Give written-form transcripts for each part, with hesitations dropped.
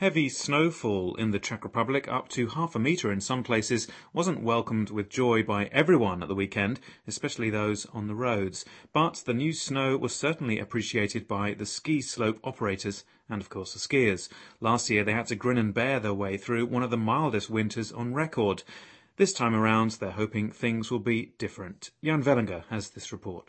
Heavy snowfall in the Czech Republic, up to 0.5 metre in some places, wasn't welcomed with joy by everyone at the weekend, especially those on the roads. But the new snow was certainly appreciated by the ski slope operators and, of course, the skiers. Last year they had to grin and bear their way through one of the mildest winters on record. This time around, they're hoping things will be different. Jan Vellinger has this report.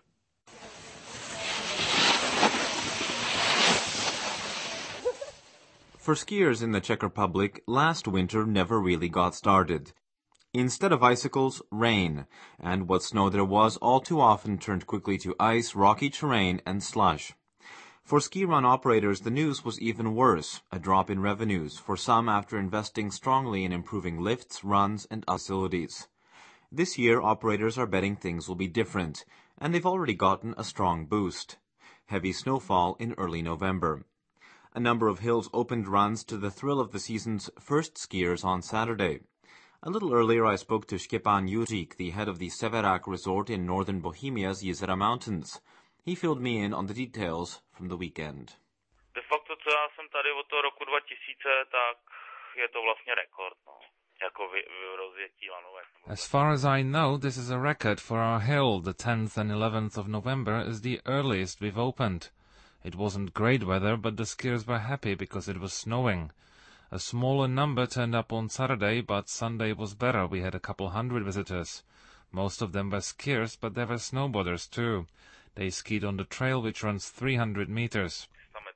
For skiers in the Czech Republic, last winter never really got started. Instead of icicles, rain, and what snow there was all too often turned quickly to ice, rocky terrain, and slush. For ski run operators, the news was even worse, a drop in revenues, for some after investing strongly in improving lifts, runs, and facilities. This year, operators are betting things will be different, and they've already gotten a strong boost. Heavy snowfall in early November. A number of hills opened runs to the thrill of the season's first skiers on Saturday. A little earlier I spoke to Štěpán Juřík, the head of the Severák resort in northern Bohemia's Jizera Mountains. He filled me in on the details from the weekend. De facto, co já jsem tady od toho roku 2000, tak je to vlastně rekord, no. Jako rozjetí lanovek. As far as I know, this is a record for our hill. The 10th and 11th of November is the earliest we've opened. It wasn't great weather, but the skiers were happy because it was snowing. A smaller number turned up on Saturday, but Sunday was better. We had a couple hundred visitors. Most of them were skiers, but there were snowboarders too. They skied on the trail, which runs 300 meters.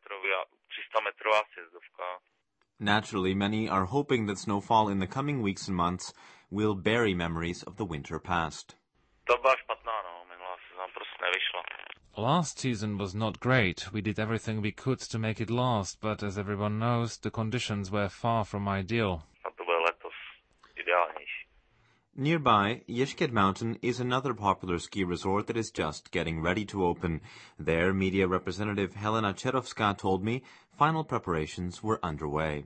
Naturally, many are hoping that snowfall in the coming weeks and months will bury memories of the winter past. Last season was not great. We did everything we could to make it last, but as everyone knows, the conditions were far from ideal. Nearby, Ještěd Mountain is another popular ski resort that is just getting ready to open. There, media representative Helena Čerovská told me final preparations were underway.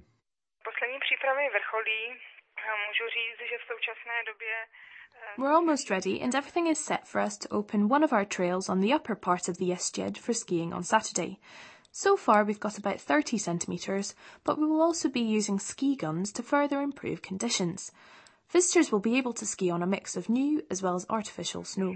We're almost ready and everything is set for us to open one of our trails on the upper part of the Ještěd for skiing on Saturday. So far we've got about 30 centimetres, but we will also be using ski guns to further improve conditions. Visitors will be able to ski on a mix of new as well as artificial snow.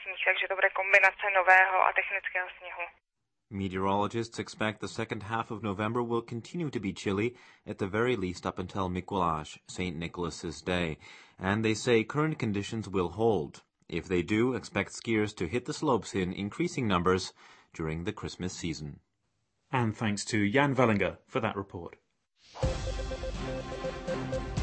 Meteorologists expect the second half of November will continue to be chilly, at the very least up until Mikuláš, St. Nicholas's Day, and they say current conditions will hold. If they do, expect skiers to hit the slopes in increasing numbers during the Christmas season. And thanks to Jan Vellinger for that report.